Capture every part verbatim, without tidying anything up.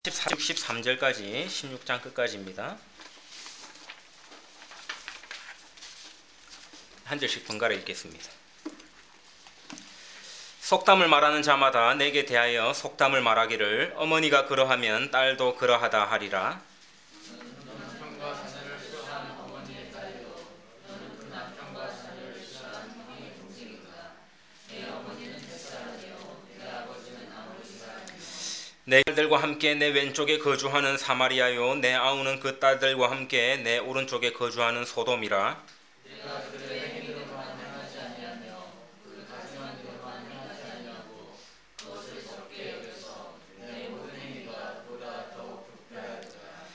십삼 절까지 십육 장 끝까지입니다. 한 절씩 번갈아 읽겠습니다. 속담을 말하는 자마다 내게 대하여 속담을 말하기를 어머니가 그러하면 딸도 그러하다 하리라. 내 딸들과 함께 내 왼쪽에 거주하는 사마리아요, 내 아우는 그 딸들과 함께 내 오른쪽에 거주하는 소돔이라. 내가 그들의 행위로만 행하지 아니하며 그 가증한 대로만 행하지 아니하고 그것을 적게 여겨서 내 모든 행위가 보다 더욱 부패하리라.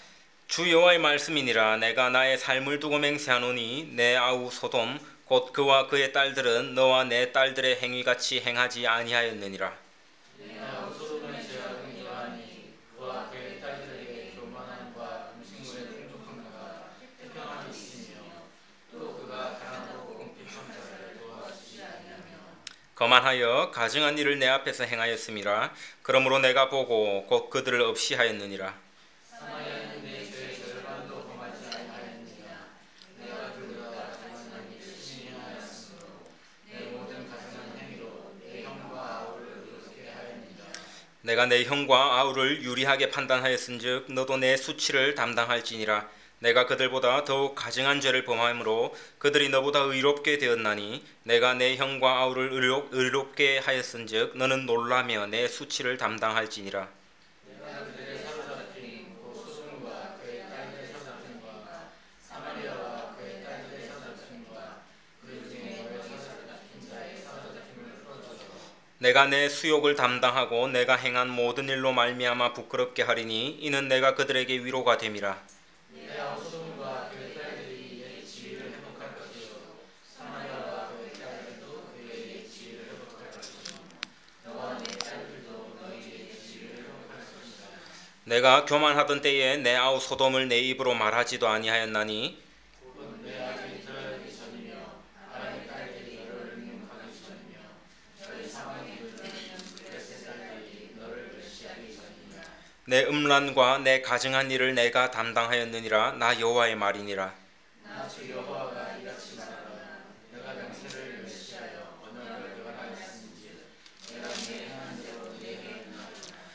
주 여호와의 말씀이니라. 내가 나의 삶을 두고 맹세하노니 내 아우 소돔 곧 그와 그의 딸들은 너와 내 딸들의 행위같이 행하지 아니하였느니라. 내 아우 소돔의 죄악은 이러하니 그와 그의 딸들에게 교만함과 음식물의 풍족함과 태평함이 있으며 또 그가 가난하고 궁핍한 자를 도와주지 아니하며 거만하여 가증한 일을 내 앞에서 행하였음이라. 그러므로 내가 보고 곧 그들을 없이 하였느니라. 사마리아는 내 죄의 절반도 범하지 아니하였느냐. 내가 그들과 가증한 일을 심히 행하였으므로 내 모든 가증한 행위로 내 형과 아우를 의롭게 하였느니라. 내가 내 형과 아우를 유리하게 판단하였은즉 너도 내 수치를 담당할지니라. 내가 그들보다 더욱 가증한 죄를 범함으로 그들이 너보다 의롭게 되었나니 내가 내 형과 아우를 의롭, 의롭게 하였은즉 너는 놀라며 내 수치를 담당할지니라. 내가 그들의 사로잡힌 곧 소돔과 그의 딸들의 사로잡힌과 사마리아와 그의 딸들의 사로잡힌과 그 중에 너의 사로잡힌 자의 사로잡힘을 풀어주어 내가 내 수욕을 담당하고 내가 행한 모든 일로 말미암아 부끄럽게 하리니 이는 내가 그들에게 위로가 됨이라. 내 아우 소돔과 그의 딸들이 옛 지위를 회복할 것이요 사마리아와 그의 딸들도 그의 옛 지위를 회복할 것이며 너와 내 딸들도 너희 옛 지위를 회복할 것이다. 내가 교만하던 때에 내 아우 소돔을 내 입으로 말하지도 아니하였나니 곧 내 아들이 들어가기 전이며 아람의 딸들이 너를 능욕하기 전이며 저희 사방에 있는 블레셋 딸들이 너를 멸시하기 전이며 내 음란과 내 가증한 일을 내가 담당하였느니라. 나 여호와의 말이니라. 나 주 여호와가 이같이 말하노라. 내가 명세를 멸시하여 언어를 배반하였은즉 내가 내 행한 대로 내게 행하리라.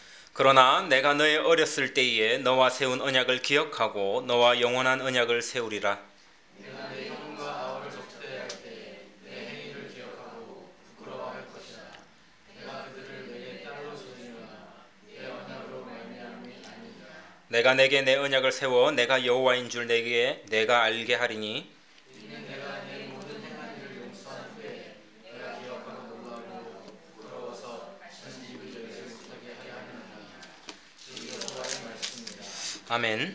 그러나 내가 너의 어렸을 때에 너와 세운 언약을 기억하고 너와 영원한 언약을 세우리라. 내가 내 형과 아우를 적대할 때에 내 행위를 기억하고 부끄러워할 것이다. 내가 그들을 내게 딸로 주리라. 내 언약으로 말미암이 아니니라. 내가 내게 내 언약을 세워 내가 여호와인 줄 내게 내가 알게 하리니 이는 내가 내 모든 행한 일을 용서한 후에 내가 기억하고 놀라고 부끄러워서 전집을 열지 못하게 하려 하느니라. 주 여호와의 말씀이다. 아멘.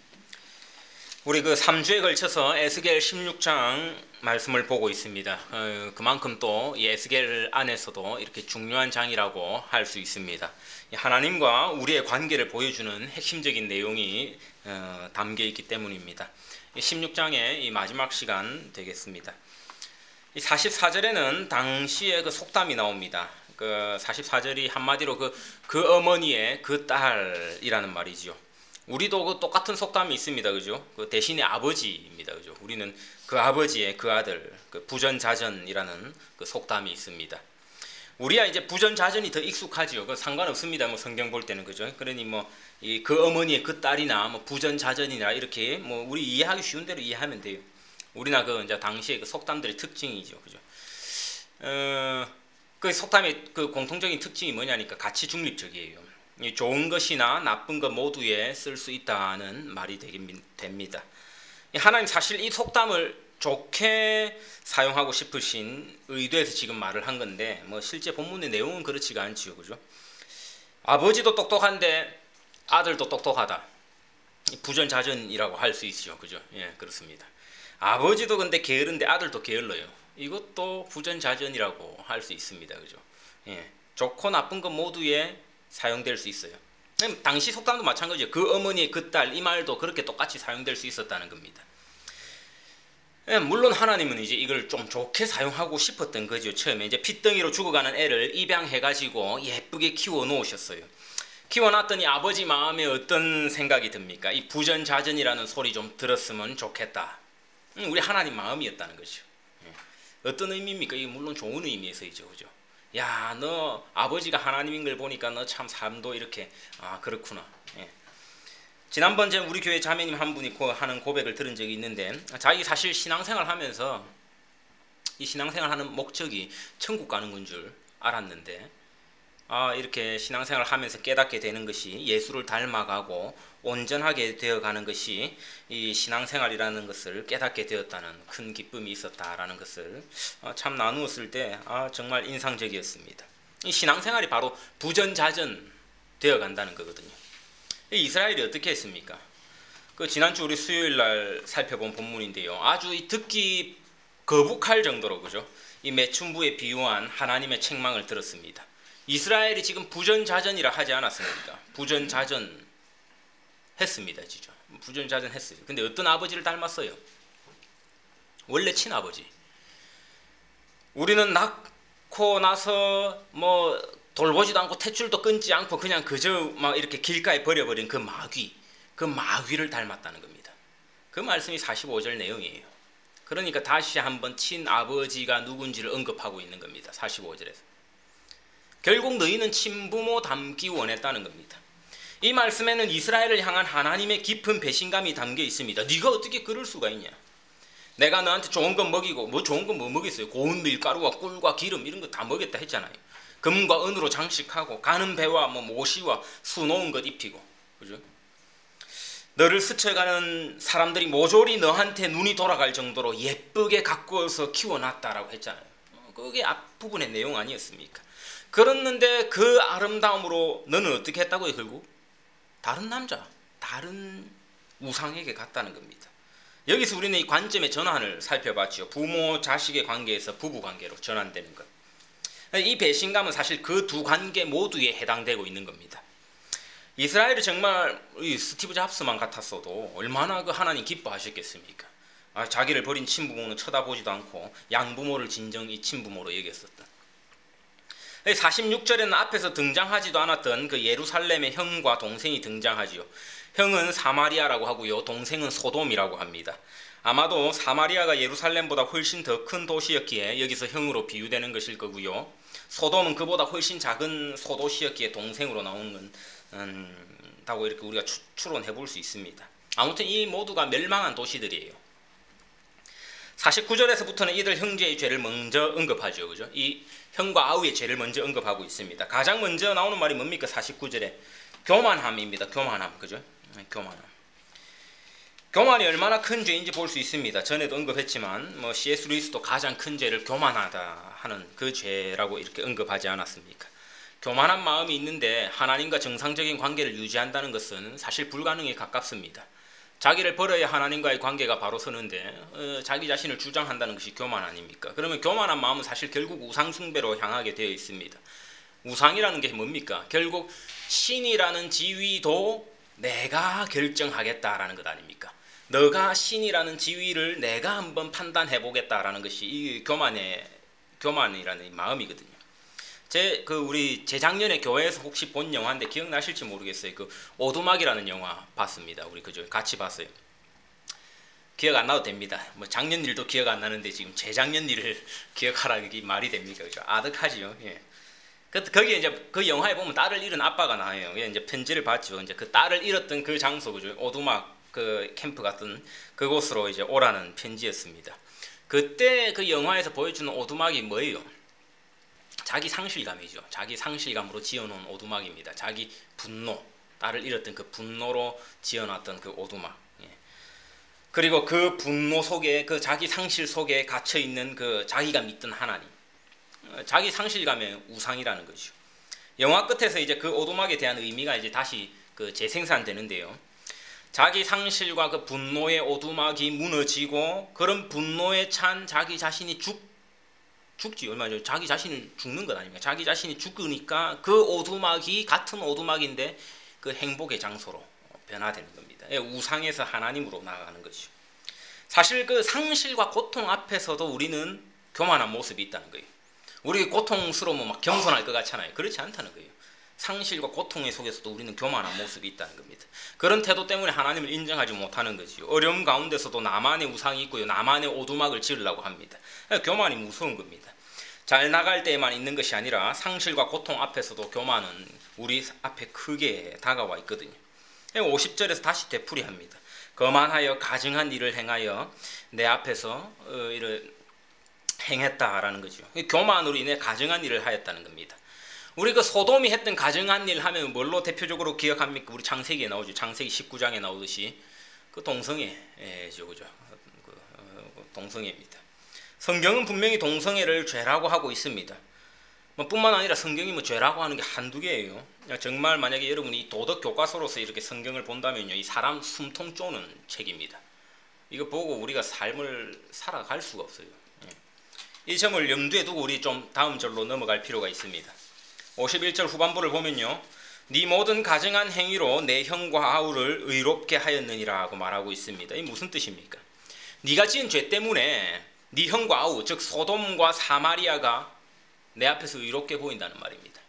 우리 그 삼 주에 걸쳐서 에스겔 십육 장 말씀을 보고 있습니다. 어, 그만큼 또 이 에스겔 안에서도 이렇게 중요한 장이라고 할 수 있습니다. 하나님과 우리의 관계를 보여주는 핵심적인 내용이 어, 담겨 있기 때문입니다. 십육 장의 이 마지막 시간 되겠습니다. 이 사십사 절에는 당시의 그 속담이 나옵니다. 그 사십사 절이 한마디로 그, 그 어머니의 그 딸이라는 말이죠. 우리도 그 똑같은 속담이 있습니다, 그죠? 그 대신에 아버지입니다, 그죠? 우리는 그 아버지의 그 아들, 그 부전자전이라는 그 속담이 있습니다. 우리야 이제 부전자전이 더 익숙하지요. 그 상관없습니다. 뭐 성경 볼 때는, 그죠? 그러니 뭐 이 그 어머니의 그 딸이나 뭐 부전자전이나 이렇게 뭐 우리 이해하기 쉬운 대로 이해하면 돼요. 우리나 그 이제 당시의 그 속담들의 특징이죠, 그죠? 어, 그 속담의 그 공통적인 특징이 뭐냐니까 가치 중립적이에요. 좋은 것이나 나쁜 것 모두에 쓸 수 있다는 말이 되긴 됩니다. 하나님 사실 이 속담을 좋게 사용하고 싶으신 의도에서 지금 말을 한 건데 뭐 실제 본문의 내용은 그렇지가 않지요, 그죠? 아버지도 똑똑한데 아들도 똑똑하다. 부전자전이라고 할 수 있죠, 그죠? 예, 그렇습니다. 아버지도 근데 게으른데 아들도 게을러요. 이것도 부전자전이라고 할 수 있습니다, 그죠? 예, 좋고 나쁜 것 모두에 사용될 수 있어요. 당시 속담도 마찬가지예요. 그 어머니의 그 딸, 이 말도 그렇게 똑같이 사용될 수 있었다는 겁니다. 물론 하나님은 이제 이걸 좀 좋게 사용하고 싶었던 거죠. 처음에 이제 핏덩이로 죽어가는 애를 입양해가지고 예쁘게 키워 놓으셨어요. 키워놨더니 아버지 마음에 어떤 생각이 듭니까? 이 부전자전이라는 소리 좀 들었으면 좋겠다. 우리 하나님 마음이었다는 거죠. 어떤 의미입니까? 이게 물론 좋은 의미에서이죠, 그죠? 야, 너 아버지가 하나님인 걸 보니까 너 참 삶도 이렇게 아 그렇구나. 예. 지난번 제 우리 교회 자매님 한 분이 하는 고백을 들은 적이 있는데 자기 사실 신앙생활 하면서 이 신앙생활 하는 목적이 천국 가는 건 줄 알았는데 아 이렇게 신앙생활 하면서 깨닫게 되는 것이 예수를 닮아가고 온전하게 되어가는 것이 이 신앙생활이라는 것을 깨닫게 되었다는 큰 기쁨이 있었다라는 것을 참 나누었을 때 아 정말 인상적이었습니다. 이 신앙생활이 바로 부전자전 되어간다는 거거든요. 이스라엘이 어떻게 했습니까? 그 지난주 우리 수요일 날 살펴본 본문인데요. 아주 이 듣기 거북할 정도로 그죠? 이 매춘부에 비유한 하나님의 책망을 들었습니다. 이스라엘이 지금 부전자전이라 하지 않았습니까? 부전자전 했습니다, 진짜. 부전자전 했어요. 근데 어떤 아버지를 닮았어요? 원래 친아버지. 우리는 낳고 나서 뭐 돌보지도 않고 탯줄도 끊지 않고 그냥 그저 막 이렇게 길가에 버려버린 그 마귀, 그 마귀를 닮았다는 겁니다. 그 말씀이 사십오 절 내용이에요. 그러니까 다시 한번 친아버지가 누군지를 언급하고 있는 겁니다. 사십오 절에서. 결국 너희는 친부모 닮기 원했다는 겁니다. 이 말씀에는 이스라엘을 향한 하나님의 깊은 배신감이 담겨 있습니다. 네가 어떻게 그럴 수가 있냐? 내가 너한테 좋은 거 먹이고 뭐 좋은 거 뭐 먹였어요? 고운 밀가루와 꿀과 기름 이런 거 다 먹였다 했잖아요. 금과 은으로 장식하고 가는 배와 뭐 모시와 수놓은 것 입히고 그죠? 너를 스쳐가는 사람들이 모조리 너한테 눈이 돌아갈 정도로 예쁘게 가꾸어서 키워놨다라고 했잖아요. 그게 앞부분의 내용 아니었습니까? 그랬는데 그 아름다움으로 너는 어떻게 했다고요? 결국 다른 남자, 다른 우상에게 갔다는 겁니다. 여기서 우리는 이 관점의 전환을 살펴봤죠. 부모, 자식의 관계에서 부부 관계로 전환되는 것. 이 배신감은 사실 그 두 관계 모두에 해당되고 있는 겁니다. 이스라엘이 정말 스티브 잡스만 같았어도 얼마나 그 하나님 기뻐하셨겠습니까? 아, 자기를 버린 친부모는 쳐다보지도 않고 양부모를 진정 이 친부모로 여겼었다. 사십육 절에는 앞에서 등장하지도 않았던 그 예루살렘의 형과 동생이 등장하지요. 형은 사마리아라고 하고요. 동생은 소돔이라고 합니다. 아마도 사마리아가 예루살렘보다 훨씬 더 큰 도시였기에 여기서 형으로 비유되는 것일 거고요. 소돔은 그보다 훨씬 작은 소도시였기에 동생으로 나오는 건 음, 다고 이렇게 우리가 추, 추론해 볼 수 있습니다. 아무튼 이 모두가 멸망한 도시들이에요. 사십구 절에서부터는 이들 형제의 죄를 먼저 언급하죠. 그죠? 이 형과 아우의 죄를 먼저 언급하고 있습니다. 가장 먼저 나오는 말이 뭡니까? 사십구 절에 교만함입니다. 교만함. 그죠? 교만함. 교만이 얼마나 큰 죄인지 볼 수 있습니다. 전에도 언급했지만 뭐 씨에스 루이스도 가장 큰 죄를 교만하다 하는 그 죄라고 이렇게 언급하지 않았습니까? 교만한 마음이 있는데 하나님과 정상적인 관계를 유지한다는 것은 사실 불가능에 가깝습니다. 자기를 버려야 하나님과의 관계가 바로 서는데 어, 자기 자신을 주장한다는 것이 교만 아닙니까? 그러면 교만한 마음은 사실 결국 우상 숭배로 향하게 되어 있습니다. 우상이라는 게 뭡니까? 결국 신이라는 지위도 내가 결정하겠다라는 것 아닙니까? 너가 신이라는 지위를 내가 한번 판단해 보겠다라는 것이 이 교만의 교만이라는 마음이거든요. 제 그 우리 재작년에 교회에서 혹시 본 영화인데 기억나실지 모르겠어요. 그 오두막이라는 영화 봤습니다. 우리 그죠? 같이 봤어요. 기억 안 나도 됩니다. 뭐 작년 일도 기억 안 나는데 지금 재작년 일을 기억하라는 게 말이 됩니까? 그죠? 아득하지요. 예. 그 거기에 이제 그 영화에 보면 딸을 잃은 아빠가 나와요. 이제 편지를 받죠. 이제 그 딸을 잃었던 그 장소 그죠? 오두막 그 캠프 같은 그곳으로 이제 오라는 편지였습니다. 그때 그 영화에서 보여주는 오두막이 뭐예요? 자기 상실감이죠. 자기 상실감으로 지어놓은 오두막입니다. 자기 분노, 딸을 잃었던 그 분노로 지어놨던 그 오두막. 예. 그리고 그 분노 속에 그 자기 상실 속에 갇혀 있는 그 자기가 믿던 하나님, 자기 상실감의 우상이라는 거죠. 영화 끝에서 이제 그 오두막에 대한 의미가 이제 다시 그 재생산되는데요. 자기 상실과 그 분노의 오두막이 무너지고 그런 분노에 찬 자기 자신이 죽 죽지 얼마 전에 자기 자신이 죽는 것 아닙니까? 자기 자신이 죽으니까 그 오두막이 같은 오두막인데 그 행복의 장소로 변화되는 겁니다. 우상에서 하나님으로 나아가는 것이죠. 사실 그 상실과 고통 앞에서도 우리는 교만한 모습이 있다는 거예요. 우리 고통스러우면 막 겸손할 것 같잖아요. 그렇지 않다는 거예요. 상실과 고통의 속에서도 우리는 교만한 모습이 있다는 겁니다. 그런 태도 때문에 하나님을 인정하지 못하는 거지요. 어려움 가운데서도 나만의 우상이 있고요. 나만의 오두막을 지으려고 합니다. 교만이 무서운 겁니다. 잘 나갈 때에만 있는 것이 아니라 상실과 고통 앞에서도 교만은 우리 앞에 크게 다가와 있거든요. 오십 절에서 다시 되풀이합니다. 거만하여 가증한 일을 행하여 내 앞에서 어, 이를 행했다라는 거죠. 교만으로 인해 가증한 일을 하였다는 겁니다. 우리 그 소돔이 했던 가증한 일 하면 뭘로 대표적으로 기억합니까? 우리 창세기에 나오죠. 창세기 십구 장에 나오듯이 그 동성애죠, 그죠? 그, 어, 동성애입니다. 성경은 분명히 동성애를 죄라고 하고 있습니다. 뭐 뿐만 아니라 성경이 뭐 죄라고 하는 게 한두 개예요. 정말 만약에 여러분이 도덕 교과서로서 이렇게 성경을 본다면요, 이 사람 숨통 쪼는 책입니다. 이거 보고 우리가 삶을 살아갈 수가 없어요. 이 점을 염두에 두고 우리 좀 다음 절로 넘어갈 필요가 있습니다. 오십일 절 후반부를 보면요, 네 모든 가증한 행위로 내 형과 아우를 의롭게 하였느니라고 말하고 있습니다. 이 무슨 뜻입니까? 네가 지은 죄 때문에 네 형과 아우, 즉 소돔과 사마리아가 내 앞에서 의롭게 보인다는 말입니다.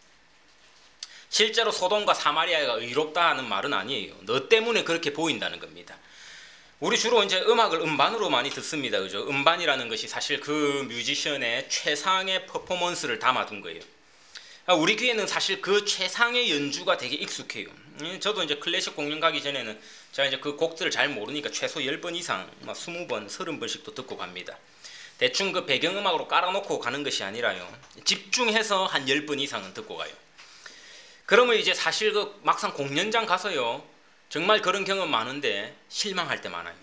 실제로 소돔과 사마리아가 의롭다는 말은 아니에요. 너 때문에 그렇게 보인다는 겁니다. 우리 주로 이제 음악을 음반으로 많이 듣습니다, 그죠? 음반이라는 것이 사실 그 뮤지션의 최상의 퍼포먼스를 담아둔 거예요. 우리 귀에는 사실 그 최상의 연주가 되게 익숙해요. 저도 이제 클래식 공연 가기 전에는 제가 이제 그 곡들을 잘 모르니까 최소 십 번 이상, 막 이십 번, 삼십 번씩도 듣고 갑니다. 대충 그 배경음악으로 깔아놓고 가는 것이 아니라요, 집중해서 한 십 번 이상은 듣고 가요. 그러면 이제 사실 그 막상 공연장 가서요, 정말 그런 경험 많은데 실망할 때 많아요.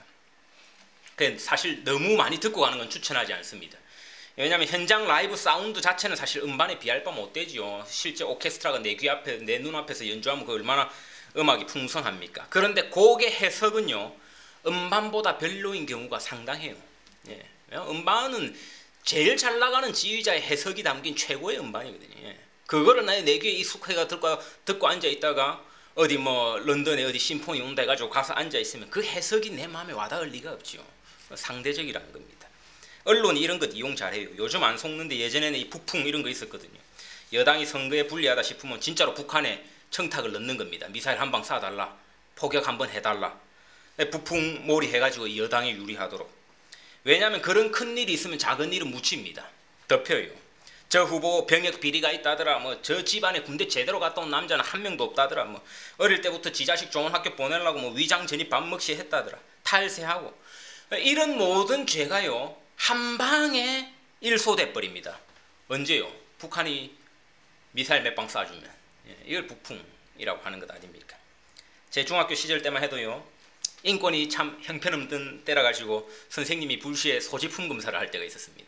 사실 너무 많이 듣고 가는 건 추천하지 않습니다. 왜냐하면 현장 라이브 사운드 자체는 사실 음반에 비할 바 못 되지요. 실제 오케스트라가 내 귀 앞에, 내 눈앞에서 연주하면 그 얼마나 음악이 풍성합니까? 그런데 곡의 해석은요, 음반보다 별로인 경우가 상당해요. 예. 음반은 제일 잘 나가는 지휘자의 해석이 담긴 최고의 음반이거든요. 예. 그거를 내 귀에 익숙해가 듣고, 듣고 앉아 있다가 어디 뭐 런던에 어디 심포니 온다 해가지고 가서 앉아 있으면 그 해석이 내 마음에 와닿을 리가 없죠. 상대적이라는 겁니다. 언론이 이런 것 이용 잘해요. 요즘 안 속는데 예전에는 이 북풍 이런 거 있었거든요. 여당이 선거에 불리하다 싶으면 진짜로 북한에 청탁을 넣는 겁니다. 미사일 한 방 쏴달라, 포격 한번 해달라, 북풍몰이 해가지고 여당에 유리하도록. 왜냐하면 그런 큰 일이 있으면 작은 일은 묻힙니다. 덮여요. 저 후보 병역 비리가 있다더라, 뭐 저 집안에 군대 제대로 갔다 온 남자는 한 명도 없다더라, 뭐 어릴 때부터 지 자식 좋은 학교 보내려고 뭐 위장 전입 밥 먹시 했다더라, 탈세하고, 이런 모든 죄가요 한 방에 일소돼 버립니다. 언제요? 북한이 미사일 몇 방 쏴주면. 이걸 북풍이라고 하는 것 아닙니까? 제 중학교 시절 때만 해도요, 인권이 참 형편없던 때라 가지고 선생님이 불시에 소지품 검사를 할 때가 있었습니다.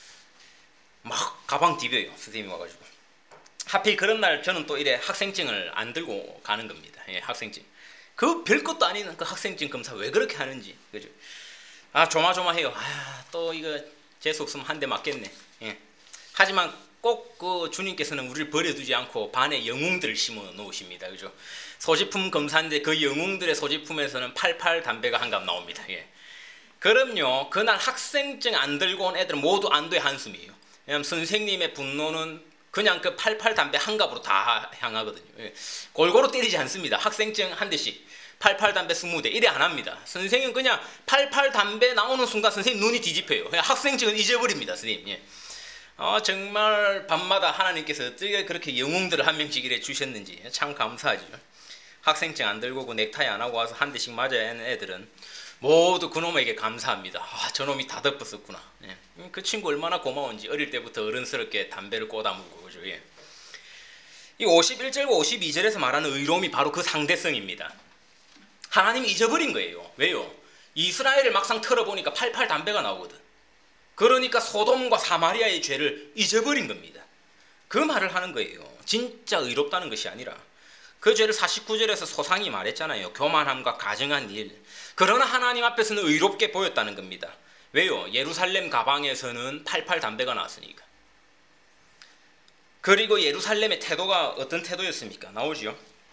막 가방 디벼요, 선생님이 와가지고. 하필 그런 날 저는 또 이래 학생증을 안 들고 가는 겁니다. 예, 학생증. 그 별것도 아닌 그 학생증 검사 왜 그렇게 하는지, 그죠? 아, 조마조마해요. 아, 또 이거 재수 없으면 한 대 맞겠네. 예. 하지만 꼭 그 주님께서는 우리를 버려두지 않고 반에 영웅들을 심어 놓으십니다, 그죠? 소지품 검사인데 그 영웅들의 소지품에서는 팔팔 담배가 한 갑 나옵니다. 예. 그럼요, 그날 학생증 안 들고 온 애들은 모두 안도의 한숨이에요. 왜냐하면 선생님의 분노는 그냥 그 팔팔 담배 한 갑으로 다 향하거든요. 예. 골고루 때리지 않습니다. 학생증 한 대씩. 팔팔 담배 스무 대 이래 안 합니다. 선생님 그냥 팔팔 담배 나오는 순간 선생님 눈이 뒤집혀요. 그냥 학생증은 잊어버립니다, 선생님. 예. 어, 정말 밤마다 하나님께서 어떻게 그렇게 영웅들을 한 명씩 이래 주셨는지 참 감사하죠. 학생증 안 들고 그 넥타이 안 하고 와서 한 대씩 맞아야 하는 애들은 모두 그놈에게 감사합니다. 아, 저놈이 다 덮었었구나. 예. 그 친구 얼마나 고마운지 어릴 때부터 어른스럽게 담배를 꼬다물고, 그죠? 예. 이 오십일 절과 오십이 절에서 말하는 의로움이 바로 그 상대성입니다. 하나님이 잊어버린 거예요. 왜요? 이스라엘을 막상 털어보니까 팔팔 담배가 나오거든. 그러니까 소돔과 사마리아의 죄를 잊어버린 겁니다. 그 말을 하는 거예요. 진짜 의롭다는 것이 아니라. 그 죄를 사십구 절에서 소상히 말했잖아요. 교만함과 가증한 일. 그러나 하나님 앞에서는 의롭게 보였다는 겁니다. 왜요? 예루살렘 가방에서는 팔팔 담배가 나왔으니까. 그리고 예루살렘의 태도가 어떤 태도였습니까? 나오죠.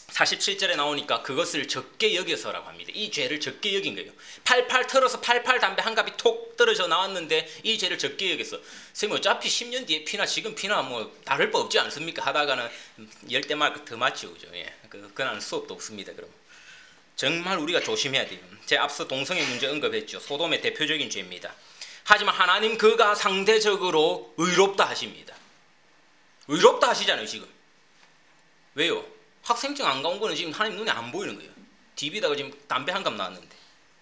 사십칠 절에 나오니까 그것을 적게 여겨서라고 합니다. 이 죄를 적게 여긴 거예요. 팔팔 털어서 팔팔 담배 한 갑이 톡 떨어져 나왔는데 이 죄를 적게 여겼어. 선생님 어차피 십 년 뒤에 피나 지금 피나 뭐 다를 바 없지 않습니까? 하다가는 열 대만 더 맞죠. 그죠? 예. 그, 그날 수업도 없습니다. 그럼. 정말 우리가 조심해야 돼요. 제 앞서 동성애 문제 언급했죠. 소돔의 대표적인 죄입니다. 하지만 하나님 그가 상대적으로 의롭다 하십니다. 의롭다 하시잖아요. 지금. 왜요? 학생증 안 가온 거는 지금 하나님 눈에 안 보이는 거예요. 디비다가 지금 담배 한 갑 나왔는데.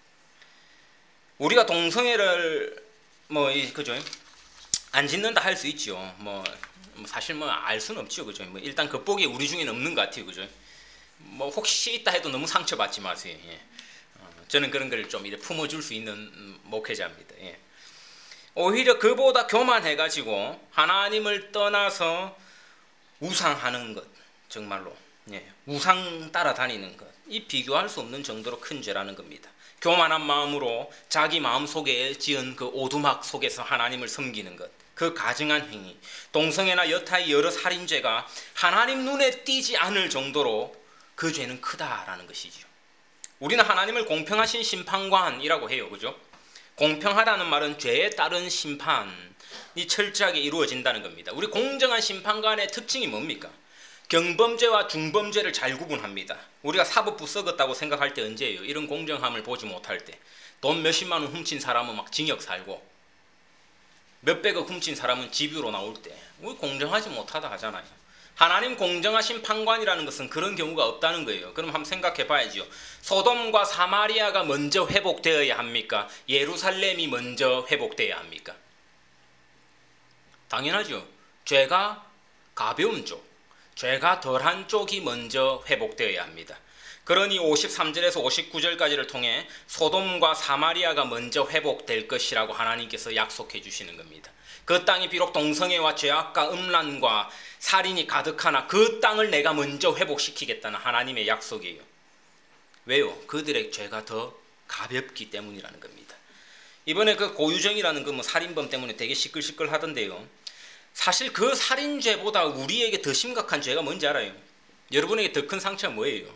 우리가 동성애를 뭐 그죠? 안 짓는다 할 수 있죠. 뭐, 뭐 사실 뭐 알 수는 없죠. 그죠? 뭐 일단 극복이 우리 중에는 없는 것 같아요. 그죠? 뭐 혹시 있다 해도 너무 상처받지 마세요. 예. 어, 저는 그런 걸 좀 이제 품어줄 수 있는 목회자입니다. 예. 오히려 그보다 교만해가지고 하나님을 떠나서 우상하는 것, 정말로 예. 우상 따라다니는 것, 이 비교할 수 없는 정도로 큰 죄라는 겁니다. 교만한 마음으로 자기 마음속에 지은 그 오두막 속에서 하나님을 섬기는 것, 그 가증한 행위, 동성애나 여타의 여러 살인죄가 하나님 눈에 띄지 않을 정도로 그 죄는 크다라는 것이지요. 우리는 하나님을 공평하신 심판관이라고 해요. 그죠? 공평하다는 말은 죄에 따른 심판이 철저하게 이루어진다는 겁니다. 우리 공정한 심판관의 특징이 뭡니까? 경범죄와 중범죄를 잘 구분합니다. 우리가 사법부 썩었다고 생각할 때 언제예요? 이런 공정함을 보지 못할 때. 돈 몇십만 원 훔친 사람은 막 징역 살고 몇백억 훔친 사람은 집유로 나올 때 우리 공정하지 못하다 하잖아요. 하나님 공정하신 판관이라는 것은 그런 경우가 없다는 거예요. 그럼 한번 생각해 봐야죠. 소돔과 사마리아가 먼저 회복되어야 합니까? 예루살렘이 먼저 회복되어야 합니까? 당연하죠. 죄가 가벼운 쪽, 죄가 덜한 쪽이 먼저 회복되어야 합니다. 그러니 오십삼 절에서 오십구 절까지를 통해 소돔과 사마리아가 먼저 회복될 것이라고 하나님께서 약속해 주시는 겁니다. 그 땅이 비록 동성애와 죄악과 음란과 살인이 가득하나 그 땅을 내가 먼저 회복시키겠다는 하나님의 약속이에요. 왜요? 그들의 죄가 더 가볍기 때문이라는 겁니다. 이번에 그 고유정이라는 그 뭐 살인범 때문에 되게 시끌시끌 하던데요. 사실 그 살인죄보다 우리에게 더 심각한 죄가 뭔지 알아요? 여러분에게 더 큰 상처가 뭐예요?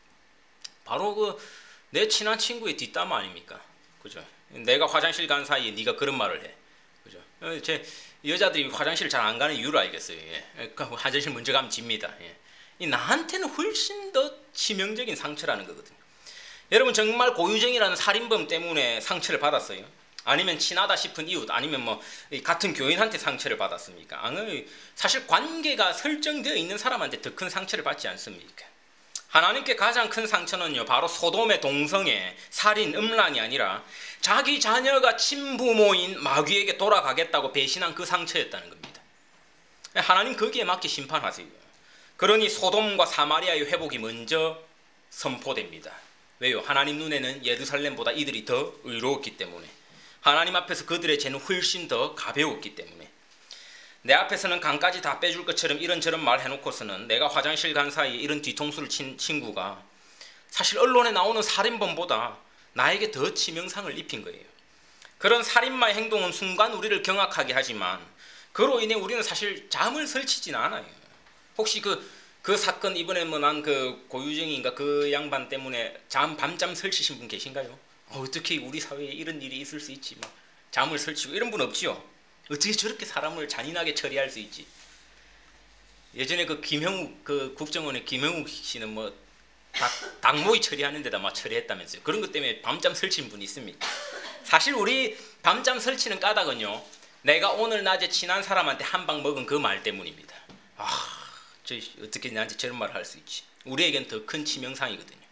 바로 그 내 친한 친구의 뒷담 아닙니까? 그죠? 내가 화장실 간 사이에 네가 그런 말을 해. 그죠? 제 여자들이 화장실 잘 안 가는 이유를 알겠어요. 예. 그러니까 화장실 먼저 가면 집니다. 예. 이 나한테는 훨씬 더 치명적인 상처라는 거거든요. 여러분 정말 고유정이라는 살인범 때문에 상처를 받았어요? 아니면 친하다 싶은 이웃, 아니면 뭐 같은 교인한테 상처를 받았습니까? 아니, 사실 관계가 설정되어 있는 사람한테 더 큰 상처를 받지 않습니까? 하나님께 가장 큰 상처는요, 바로 소돔의 동성애, 살인, 음란이 아니라 자기 자녀가 친부모인 마귀에게 돌아가겠다고 배신한 그 상처였다는 겁니다. 하나님 거기에 맞게 심판하세요. 그러니 소돔과 사마리아의 회복이 먼저 선포됩니다. 왜요? 하나님 눈에는 예루살렘보다 이들이 더 의로웠기 때문에, 하나님 앞에서 그들의 죄는 훨씬 더 가벼웠기 때문에. 내 앞에서는 간까지 다 빼줄 것처럼 이런저런 말 해놓고서는 내가 화장실 간 사이에 이런 뒤통수를 친 친구가 사실 언론에 나오는 살인범보다 나에게 더 치명상을 입힌 거예요. 그런 살인마의 행동은 순간 우리를 경악하게 하지만 그로 인해 우리는 사실 잠을 설치지는 않아요. 혹시 그, 그 사건 이번에 뭐 난 그 고유정인가 그 양반 때문에 잠, 밤잠 설치신 분 계신가요? 어, 어떻게 우리 사회에 이런 일이 있을 수 있지? 막 잠을 설치고 이런 분 없지요? 어떻게 저렇게 사람을 잔인하게 처리할 수 있지? 예전에 그 김형욱 그 국정원의 김형욱 씨는 뭐 닭, 닭모이 처리하는 데다 막 처리했다면서요. 그런 것 때문에 밤잠 설치는 분이 있습니다. 사실 우리 밤잠 설치는 까닭은요, 내가 오늘 낮에 친한 사람한테 한 방 먹은 그 말 때문입니다. 아, 저 어떻게 나한테 저런 말을 할 수 있지? 우리에겐 더 큰 치명상이거든요.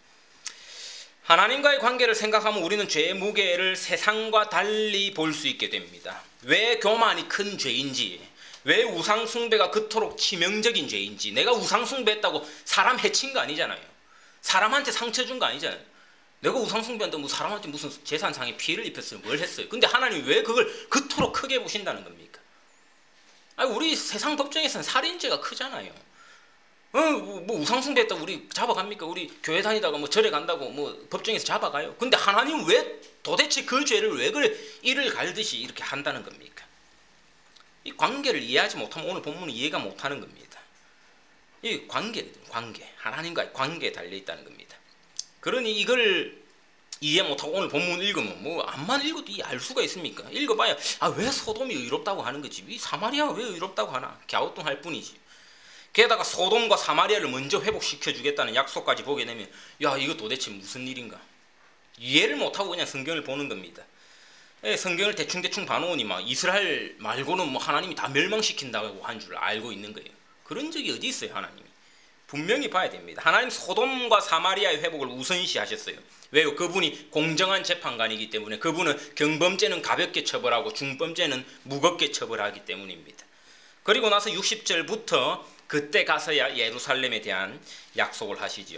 하나님과의 관계를 생각하면 우리는 죄의 무게를 세상과 달리 볼 수 있게 됩니다. 왜 교만이 큰 죄인지, 왜 우상숭배가 그토록 치명적인 죄인지. 내가 우상숭배했다고 사람 해친 거 아니잖아요. 사람한테 상처 준 거 아니잖아요. 내가 우상숭배한다고 뭐 사람한테 무슨 재산상의 피해를 입혔어요? 뭘 했어요? 근데 하나님 왜 그걸 그토록 크게 보신다는 겁니까? 아니, 우리 세상 법정에서는 살인죄가 크잖아요. 어, 뭐 우상숭배했다고 우리 잡아갑니까? 우리 교회 다니다가 뭐 절에 간다고 뭐 법정에서 잡아가요? 근데 하나님 왜 도대체 그 죄를 왜 그래 이를 갈듯이 이렇게 한다는 겁니까? 이 관계를 이해하지 못하면 오늘 본문을 이해가 못하는 겁니다. 이 관계, 관계, 하나님과의 관계에 달려 있다는 겁니다. 그러니 이걸 이해 못하고 오늘 본문 읽으면 뭐 암만 읽어도 이 알 수가 있습니까? 읽어봐야 아, 왜 소돔이 의롭다고 하는 거지? 이 사마리아가 왜 의롭다고 하나? 갸우뚱할 뿐이지. 게다가 소돔과 사마리아를 먼저 회복시켜주겠다는 약속까지 보게 되면 야, 이거 도대체 무슨 일인가? 이해를 못하고 그냥 성경을 보는 겁니다. 예, 성경을 대충대충 봐놓으니 막 이스라엘 말고는 뭐 하나님이 다 멸망시킨다고 한 줄 알고 있는 거예요. 그런 적이 어디 있어요, 하나님이? 분명히 봐야 됩니다. 하나님 소돔과 사마리아의 회복을 우선시하셨어요. 왜요? 그분이 공정한 재판관이기 때문에, 그분은 경범죄는 가볍게 처벌하고 중범죄는 무겁게 처벌하기 때문입니다. 그리고 나서 육십 절부터 그때 가서야 예루살렘에 대한 약속을 하시지요.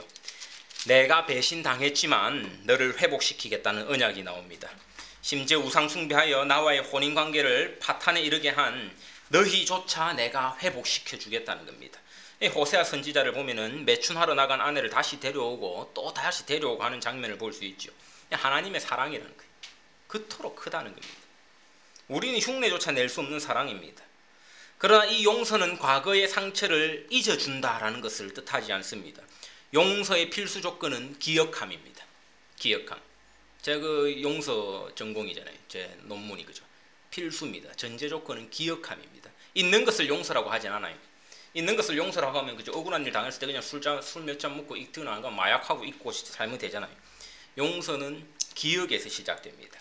내가 배신당했지만 너를 회복시키겠다는 언약이 나옵니다. 심지어 우상 숭배하여 나와의 혼인관계를 파탄에 이르게 한 너희조차 내가 회복시켜 주겠다는 겁니다. 호세아 선지자를 보면은 매춘하러 나간 아내를 다시 데려오고 또 다시 데려오고 하는 장면을 볼 수 있죠. 하나님의 사랑이라는 거예요. 그토록 크다는 겁니다. 우리는 흉내조차 낼 수 없는 사랑입니다. 그러나 이 용서는 과거의 상처를 잊어준다라는 것을 뜻하지 않습니다. 용서의 필수 조건은 기억함입니다. 기억함. 제가 그 용서 전공이잖아요. 제 논문이 그죠. 필수입니다. 전제 조건은 기억함입니다. 있는 것을 용서라고 하진 않아요. 있는 것을 용서라고 하면 그죠. 억울한 일 당했을 때 그냥 술잔 술 몇 잔 먹고 익트는 안 가면 마약하고 잊고 살면 되잖아요. 용서는 기억에서 시작됩니다.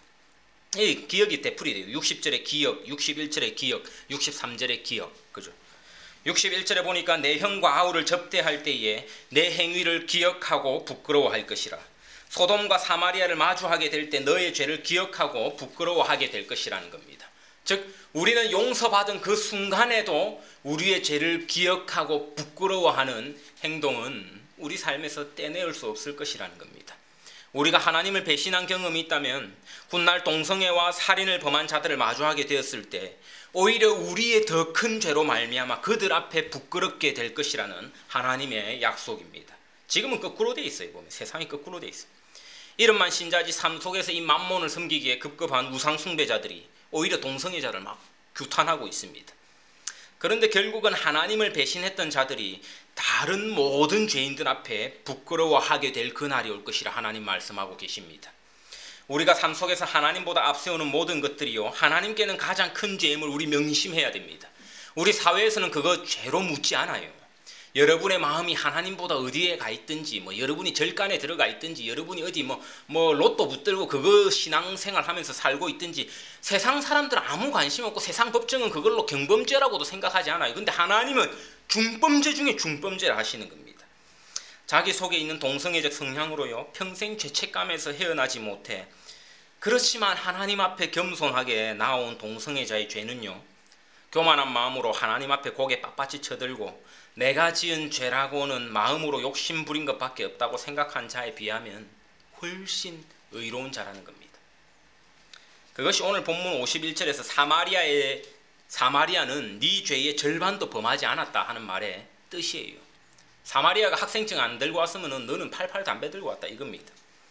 이 기억이 되풀이 돼요. 육십 절의 기억, 육십일 절의 기억, 육십삼 절의 기억. 그죠? 육십일 절에 보니까 내 형과 아우를 접대할 때에 내 행위를 기억하고 부끄러워할 것이라. 소돔과 사마리아를 마주하게 될 때 너의 죄를 기억하고 부끄러워하게 될 것이라는 겁니다. 즉 우리는 용서받은 그 순간에도 우리의 죄를 기억하고 부끄러워하는 행동은 우리 삶에서 떼내올 수 없을 것이라는 겁니다. 우리가 하나님을 배신한 경험이 있다면 훗날 동성애와 살인을 범한 자들을 마주하게 되었을 때 오히려 우리의 더 큰 죄로 말미암아 그들 앞에 부끄럽게 될 것이라는 하나님의 약속입니다. 지금은 거꾸로 돼 있어요. 보면 세상이 거꾸로 돼 있어요. 이름만 신자지 삶 속에서 이 만몬을 섬기기에 급급한 우상 숭배자들이 오히려 동성애자를 막 규탄하고 있습니다. 그런데 결국은 하나님을 배신했던 자들이 다른 모든 죄인들 앞에 부끄러워하게 될 그날이 올 것이라 하나님 말씀하고 계십니다. 우리가 삶 속에서 하나님보다 앞세우는 모든 것들이요, 하나님께는 가장 큰 죄임을 우리 명심해야 됩니다. 우리 사회에서는 그거 죄로 묻지 않아요. 여러분의 마음이 하나님보다 어디에 가 있든지, 뭐 여러분이 절간에 들어가 있든지, 여러분이 어디 뭐, 뭐 로또 붙들고 그거 신앙생활 하면서 살고 있든지, 세상 사람들은 아무 관심 없고 세상 법정은 그걸로 경범죄라고도 생각하지 않아요. 근데 하나님은 중범죄 중에 중범죄를 하시는 겁니다. 자기 속에 있는 동성애적 성향으로요, 평생 죄책감에서 헤어나지 못해 그렇지만 하나님 앞에 겸손하게 나온 동성애자의 죄는요, 교만한 마음으로 하나님 앞에 고개 빳빳이 쳐들고 내가 지은 죄라고는 마음으로 욕심 부린 것밖에 없다고 생각한 자에 비하면 훨씬 의로운 자라는 겁니다. 그것이 오늘 본문 오십일 절에서 사마리아의 사마리아는 네 죄의 절반도 범하지 않았다 하는 말의 뜻이에요. 사마리아가 학생증 안 들고 왔으면 너는 팔팔 담배 들고 왔다 이겁니다.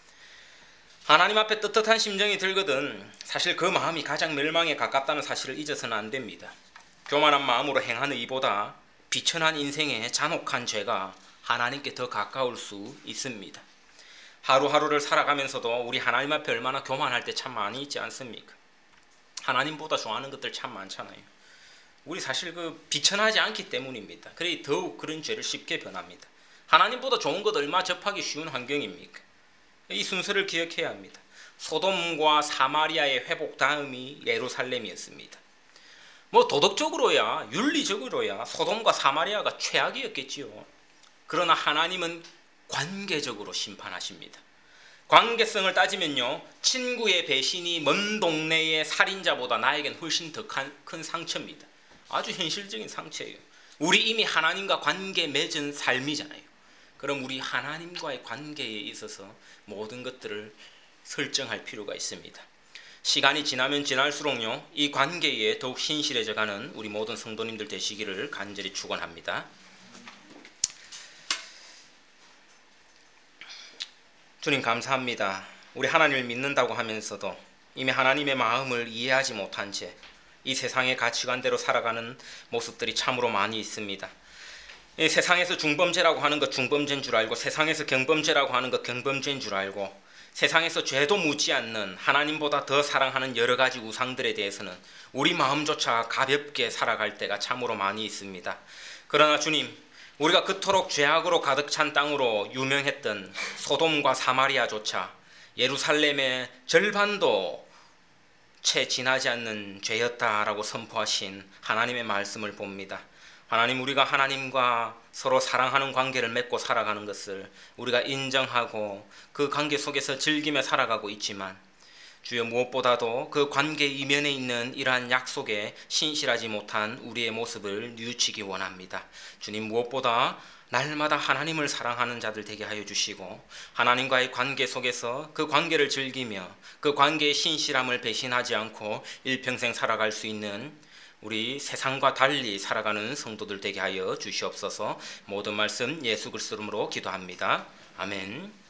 하나님 앞에 떳떳한 심정이 들거든 사실 그 마음이 가장 멸망에 가깝다는 사실을 잊어서는 안 됩니다. 교만한 마음으로 행하는 이보다 비천한 인생의 잔혹한 죄가 하나님께 더 가까울 수 있습니다. 하루하루를 살아가면서도 우리 하나님 앞에 얼마나 교만할 때 참 많이 있지 않습니까? 하나님보다 좋아하는 것들 참 많잖아요. 우리 사실 그 비천하지 않기 때문입니다. 그래 더욱 그런 죄를 쉽게 변합니다. 하나님보다 좋은 것 얼마 접하기 쉬운 환경입니까? 이 순서를 기억해야 합니다. 소돔과 사마리아의 회복 다음이 예루살렘이었습니다. 뭐 도덕적으로야 윤리적으로야 소돔과 사마리아가 최악이었겠지요. 그러나 하나님은 관계적으로 심판하십니다. 관계성을 따지면요, 친구의 배신이 먼 동네의 살인자보다 나에겐 훨씬 더 큰 상처입니다. 아주 현실적인 상처예요. 우리 이미 하나님과 관계 맺은 삶이잖아요. 그럼 우리 하나님과의 관계에 있어서 모든 것들을 설정할 필요가 있습니다. 시간이 지나면 지날수록요, 이 관계에 더욱 신실해져가는 우리 모든 성도님들 되시기를 간절히 축원합니다. 주님 감사합니다. 우리 하나님을 믿는다고 하면서도 이미 하나님의 마음을 이해하지 못한 채 이 세상의 가치관대로 살아가는 모습들이 참으로 많이 있습니다. 이 세상에서 중범죄라고 하는 것 중범죄인 줄 알고, 세상에서 경범죄라고 하는 것 경범죄인 줄 알고, 세상에서 죄도 묻지 않는 하나님보다 더 사랑하는 여러 가지 우상들에 대해서는 우리 마음조차 가볍게 살아갈 때가 참으로 많이 있습니다. 그러나 주님, 우리가 그토록 죄악으로 가득 찬 땅으로 유명했던 소돔과 사마리아조차 예루살렘의 절반도 채 지나지 않는 죄였다라고 선포하신 하나님의 말씀을 봅니다. 하나님, 우리가 하나님과 서로 사랑하는 관계를 맺고 살아가는 것을 우리가 인정하고 그 관계 속에서 즐기며 살아가고 있지만, 주여, 무엇보다도 그 관계 이면에 있는 이러한 약속에 신실하지 못한 우리의 모습을 뉘우치기 원합니다. 주님, 무엇보다 날마다 하나님을 사랑하는 자들 되게 하여 주시고, 하나님과의 관계 속에서 그 관계를 즐기며 그 관계의 신실함을 배신하지 않고 일평생 살아갈 수 있는 우리 세상과 달리 살아가는 성도들 되게 하여 주시옵소서. 모든 말씀 예수 그리스도 이름으로 기도합니다. 아멘.